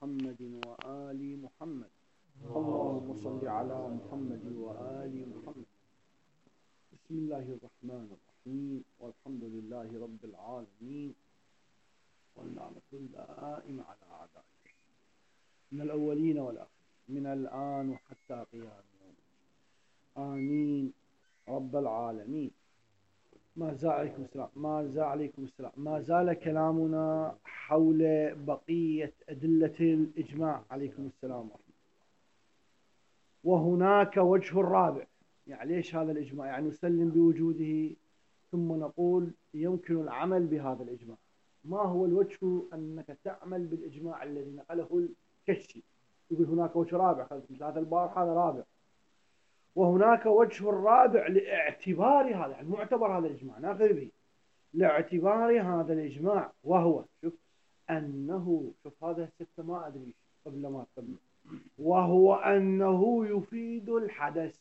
محمد وآل محمد. اللهم صل على محمد وآل محمد. بسم الله الرحمن الرحيم، والحمد لله رب العالمين، والنعمة الدائمة على أعدائه من الأولين والآخرين من الآن وحتى قيام يوم. آمين رب العالمين. ما زال كلامنا حول بقية أدلة الإجماع. عليكم السلام ورحمة الله. وهناك وجه الرابع. يعني ليش هذا الإجماع؟ يعني نسلم بوجوده ثم نقول يمكن العمل بهذا الإجماع. ما هو الوجه أنك تعمل بالإجماع الذي نقله الكشي؟ يقول هناك وجه رابع، مثل هذا البار هذا رابع. وهناك وجه الرابع لاعتبار هذا، يعني معتبر هذا الإجماع ناخذ به لاعتبار هذا الإجماع، وهو شوف أنه شوف هذا ستة ما أدري قبل ما تقبل، وهو أنه يفيد الحدث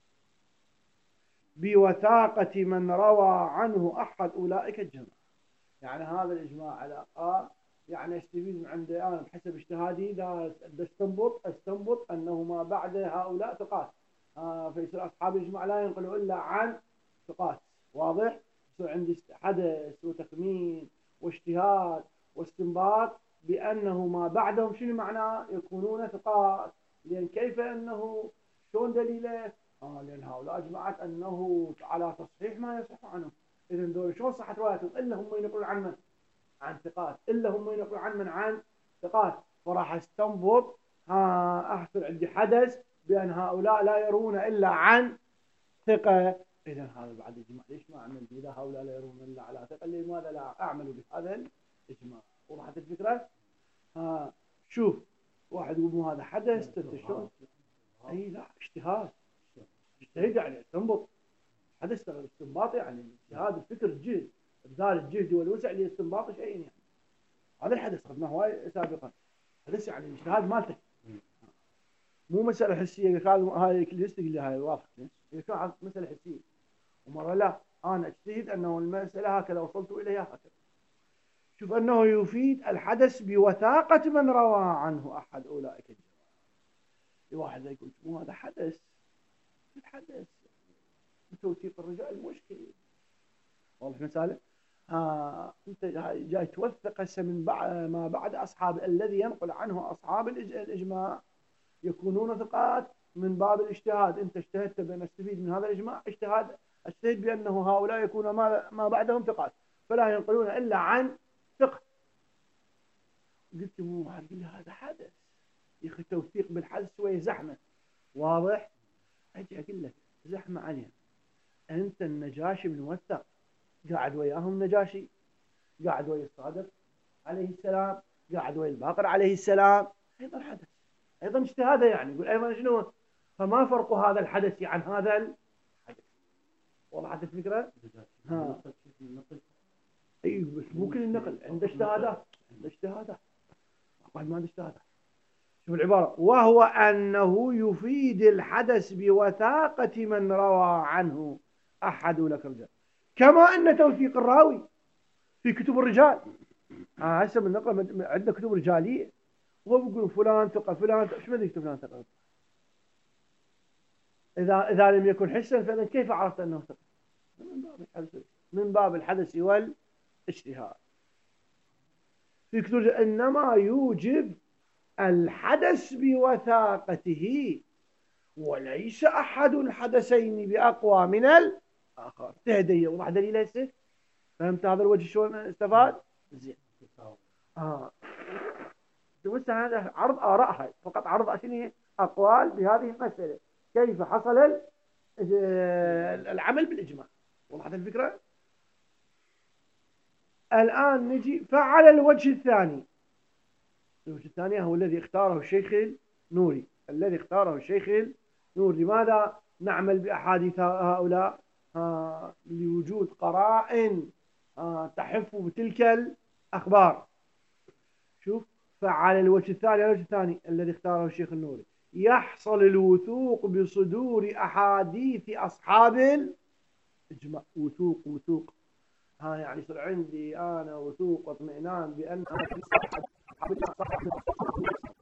بوثاقة من روى عنه أحد أولئك الجماعة. يعني هذا الإجماع على يعني استفيد من عندي أنا بحسب اجتهادي إذا استنبط أنه ما بعد هؤلاء ثقات. فيصير أصحاب الإجماع لا ينقلوا إلا عن ثقات. واضح؟ يصير عندي حدث وتخمين واجتهاد واستنباط بأنه ما بعدهم شنو معناه؟ يكونون ثقات. لأن كيف أنه شلون دليله؟ لأن هؤلاء أجمعت أنه على تصحيح ما يصح عنه. إذن دول شلون صحت روايتهم؟ إلا هم ينقلون عن من؟ عن ثقات. إلا هم ينقلون عن من؟ عن ثقات. فراح استنبط أحصل عندي حدث بأن هؤلاء لا يرون إلا عن ثقة. إذن هذا بعد إجماع. ليش ما أعمل إذا هؤلاء لا يرون إلا على ثقة؟ لماذا لا أعمل بهذا الإجماع؟ وضحت الفكرة؟ شوف واحد يقول مو هذا حدث شلون؟ أي لا، اجتهاد يعني استنبط حدث استنباط، يعني اجتهاد الفكر الجهد ابذال الجهد والوسع لاستنباط شيء. يعني هذا الحدث خذناه هواي سابقا. حدث يعني الاجتهاد مالتك مو مسألة حسية. هاي كليستك اللي هاي واضح هي كانت مسألة حسية، ومرة لا أنا أجتهد أنه المسألة هكذا وصلت إليها هكذا. شوف أنه يفيد الحدث بوثاقة من روى عنه أحد أولئك الجماعة. واحد يقول مو هذا حدث. الحدث توثيق الرجال مشكلة. واضح مثال؟ أنت جاي توثق هسه من ما بعد أصحاب الذي ينقل عنه أصحاب الإجماع يكونون ثقات من باب الاجتهاد. أنت اجتهدت بأن استفيد من هذا الإجماع، اجتهد بأنه هؤلاء يكون ما بعدهم ثقات فلا ينقلون إلا عن ثقة. قلت مو هذا حدث يا أخي. توثيق بالحدث شوية زحمة. واضح؟ أجي أقول لك زحمة عليهم. أنت النجاشي الموثق قاعد وياهم، نجاشي قاعد ويا الصادق عليه السلام، قاعد ويا الباقر عليه السلام، أيضا حدث، أيضا اجتهاد. يعني يقول أيضا شنو؟ فما فرق هذا الحدث عن هذا الحدث؟ وضحت الفكرة؟ أيوه بس مو كل النقل عنده اجتهادات. ما عنده اجتهادات. شوف العبارة، وهو أنه يفيد الحدث بوثاقة من روى عنه أحد أولئك الرجال، كما أن توثيق الراوي في كتب الرجال. هسه من نقل عندنا كتب رجالية وهو بيقول فلان ثقة فلان ثقة. شو بدك يكتب فلان ثقة؟ إذا لم يكن حسا فإذا كيف عرفت أنه ثقة؟ من باب الحدث والاجتهاد في كتب. إنما يوجب الحدث بوثاقته وليس أحد الحدثين بأقوى من الآخر. تهدي وضح دليل هسه. فهمت هذا الوجه شلون استفاد؟ زين. بس هذا عرض آراء، هاي فقط عرض عشان أقوال بهذه المسألة كيف حصل العمل بالإجماع. وضحت الفكرة؟ الآن نجي فعلى الوجه الثاني. الوجه الثاني هو الذي اختاره الشيخ النوري. لماذا نعمل بأحاديث هؤلاء؟ لوجود قرائن تحف بتلك الأخبار. شوف فعلى الوجه الثاني الذي اختاره الشيخ النوري يحصل الوثوق بصدور أحاديث أصحاب الإجماع. وثوق يعني يصير عندي أنا وثوق واطمئنان بأن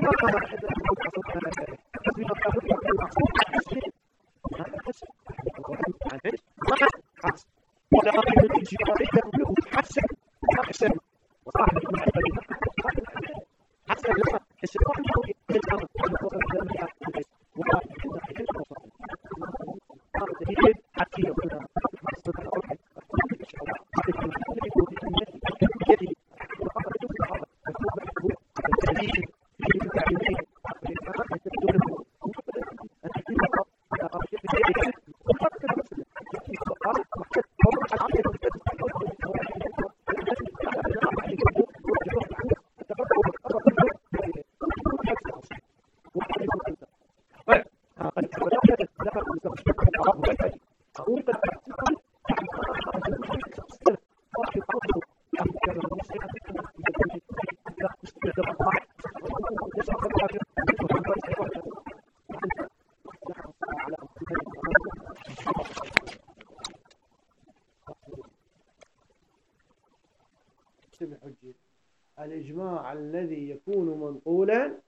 الإجماع الذي يكون منقولا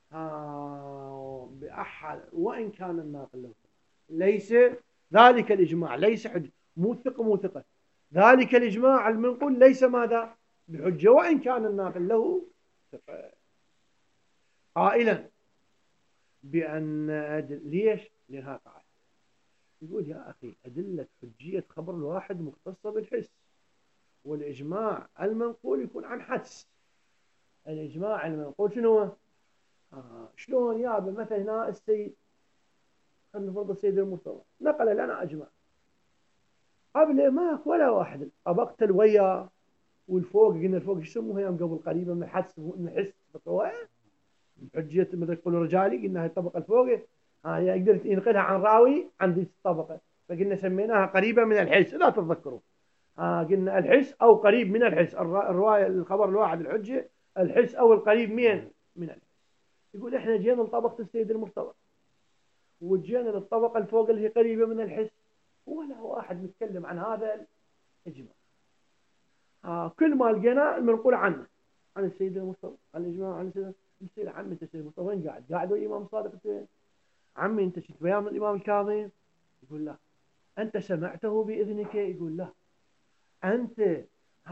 بأحد وإن كان الناقل له ليس ذلك الإجماع ليس حجة، مو ثقة ذلك الإجماع المنقول ليس ماذا بحجة وإن كان الناقل له ثقة، قائلا بأن ليش؟ لها قاعدة يقول يا أخي أدلة حجية خبر الواحد مختصة بالحس، والإجماع المنقول يكون عن حدس. الإجماع المنقول شنو؟ شلون يابا مثلا هنا السيد خلينا نفرض السيد المرتضى نقل لنا أجماع قبل ماك ولا واحد أبقتل وياه والفوق قلنا الفوق شو يسموها يوم قبل قريبا من الحدس من الحس بقوة حجية مثل يقولوا رجالي قلنا هاي الطبقة الفوق يقدر ينقلها عن راوي عن ذي الطبقة فقلنا سميناها قريبة من الحس لا تتذكروا قلنا الحس أو قريب من الحس الرواية الخبر الواحد الحجة الحس أو القريب من الحس. يقول إحنا جينا لطبقة السيد المرتضى وجينا للطبقة الفوق اللي هي قريبة من الحس ولا واحد نتكلم عن هذا الإجماع. كل ما لقينا المنقول عنه عن السيد المرتضى عن الإجماع عن السيد المرتضى. عمي أنت السيد المرتضى وين قاعد ويا الإمام الصادق فين؟ عمي أنت شفت بيان الإمام الكاظم؟ يقول لا. أنت سمعته بإذنك؟ يقول لا. أنت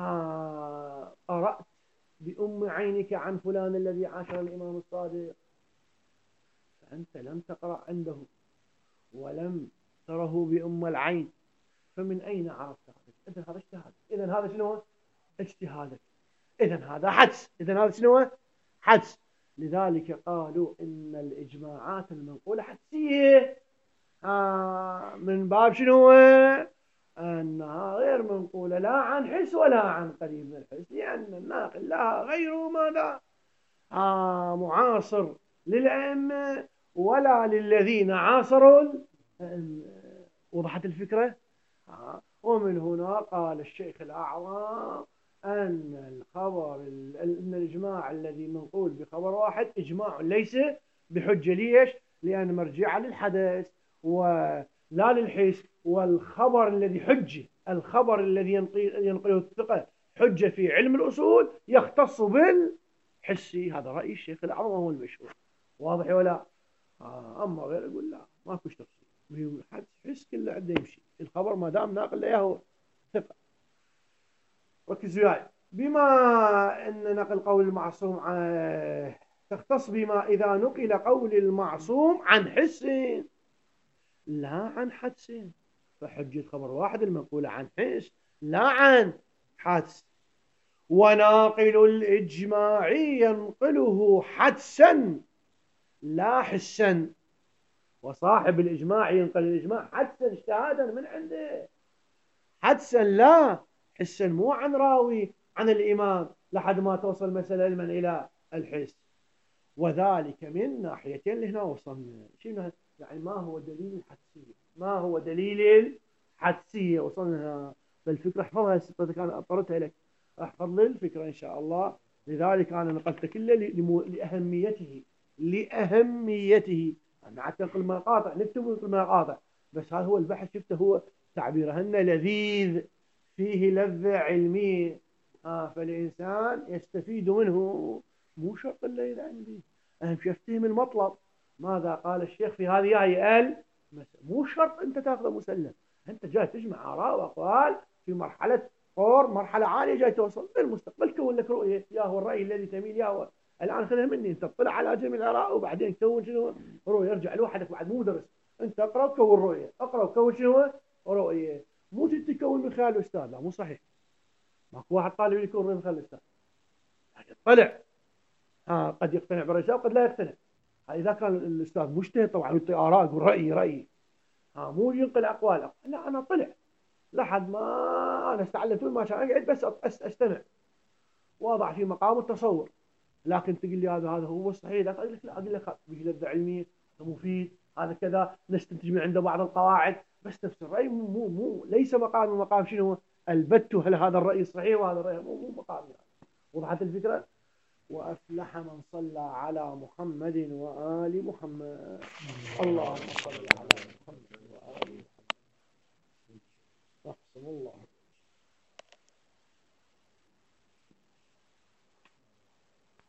قرأت بأم عينك عن فلان الذي عاشر الإمام الصادق؟ فأنت لم تقرأ عنده ولم تره بأم العين فمن أين عرفت هذا؟ إذن هذا اجتهاد. إذن هذا شنو؟ اجتهادك. إذن هذا حدس. إذن هذا شنو؟ حدس. لذلك قالوا إن الإجماعات المنقولة حدسية من باب شنو؟ أنها غير منقولة لا عن حس ولا عن قريب من الحس لأن الناقل لها غير ماذا معاصر للأئمة ولا للذين عاصروا وضحت الفكرة. ومن هنا قال الشيخ الأعظم أن الإجماع الذي منقول بخبر واحد إجماع ليس بحجة. ليش؟ لأن مرجعه للحدث ولا للحس، والخبر الذي حجة الخبر الذي ينقله الثقة حجة في علم الأصول يختص بالحسي. هذا رأي الشيخ الأعظم وهو المشهور. واضح ولا؟ أما غير يقول لا ماكوش تفصيل حس كله عنده يمشي الخبر ما دام ناقل له هو ثقة. ركزوا وياي بما أن نقل قول المعصوم تختص بما إذا نقل قول المعصوم عن حس لا عن حدس، فحجة خبر واحد المنقولة عن حس لا عن حدس. وناقل الإجماع ينقله حدسا لا حسا، وصاحب الإجماع ينقل الإجماع حدسا اجتهادا من عنده حدسا لا حسا، مو عن راوي عن الإمام لحد ما توصل مسألة علما إلى الحس. وذلك من ناحيتين اللي هنا وصلنا شنو يعني ما هو دليل الحدسية ما هو دليل الحدسية وصلنا فالفكرة احفظها ستة كان أطرتها لك احفظ لي الفكرة إن شاء الله. لذلك أنا نقلت كله لأهميته أنا حتى نقل مقاطع نكتب ونقل مقاطع بس هذا هو البحث شفته هو تعبيرهن لذيذ فيه لذة علمية فالإنسان يستفيد منه مو شرط الليل عندي أهم شيء افتهم المطلب. ماذا قال الشيخ في هذه آية مو شرط أنت تأخذ مسلم، أنت جاي تجمع آراء وأقوال في مرحلة طور، مرحلة عالية، جاي توصل بالمستقبل كون لك رؤية، يا هو الرأي الذي تميل يا هو. الآن خذها مني، أنت اطلع على جميع الآراء وبعدين كون شنو رؤية. يرجع لوحدك بعد مو درس، أنت اقرأ وكون رؤية، اقرأ وكون شنو رؤية. مو تكون من خلال الأستاذ، لا مو صحيح. ماكو واحد طالب يكون رؤية من خلال الأستاذ، طلع قد يقتنع بالرسالة وقد لا يقتنع. إذا كان الأستاذ مجتهد طبعا يعطي آراء يقول رأيي مو ينقل أقوال. لا أنا طلع لحد ما أنا استعلمت ما كان أقعد بس أستمع وأضع في مقام التصور. لكن تقول لي هذا هو الصحيح، لا أقول لك لا، أقول لك بجلد علمي مفيد، هذا كذا نستنتج من عنده بعض القواعد. بس نفس الرأي مو ليس مقام شنو البت هل هذا الرأي صحيح وهذا الرأي مو مقام يعني. وضحت الفكرة. وأفلح من صلى على محمد وآل محمد. اللهم صل على محمد وآل محمد. أحسن الله.